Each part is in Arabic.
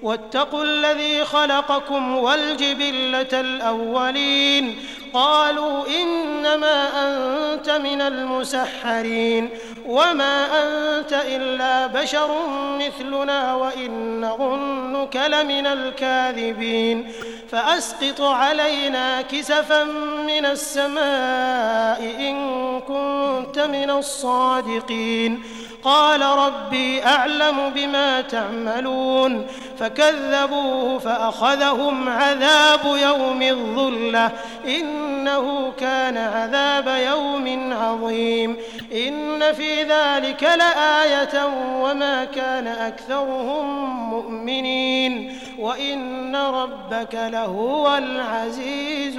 واتقوا الذي خلقكم والجبلة الأولين قالوا إنما أنت من المسحرين وما أنت إلا بشر مثلنا وإن نظنك لمن الكاذبين فأسقط علينا كسفا من السماء إن كنت من الصادقين قال ربي أعلم بما تعملون فكذبوه فأخذهم عذاب يوم الظلة إنه كان عذاب يوم عظيم إن في ذلك لآية وما كان أكثرهم مؤمنين وإن ربك لهو العزيز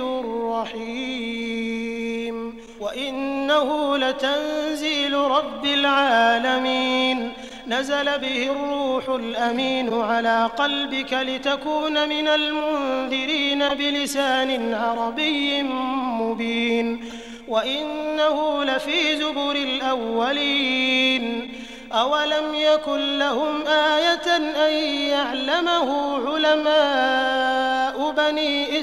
الرحيم وإنه لتنزيل رب العالمين نزل به الروح الأمين على قلبك لتكون من المنذرين بلسان عربي مبين وإنه لفي زبر الأولين أولم يكن لهم آية أن يعلمه علماء بني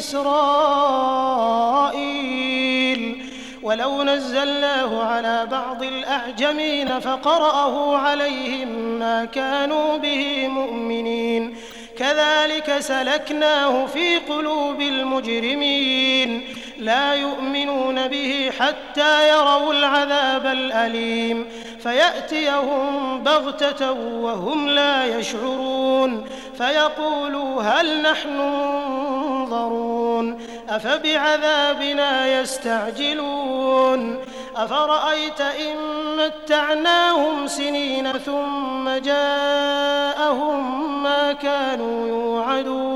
إسرائيل ولو نزلناه على بعض الأعجمين فقرأه عليهم ما كانوا به مؤمنين كذلك سلكناه في قلوب المجرمين لا يؤمنون به حتى يروا العذاب الأليم فيأتيهم بغتة وهم لا يشعرون فيقولوا هل نحن منظرون أفبعذابنا يستعجلون أفرأيت إن متعناهم سنين ثم جاءهم ما كانوا يوعدون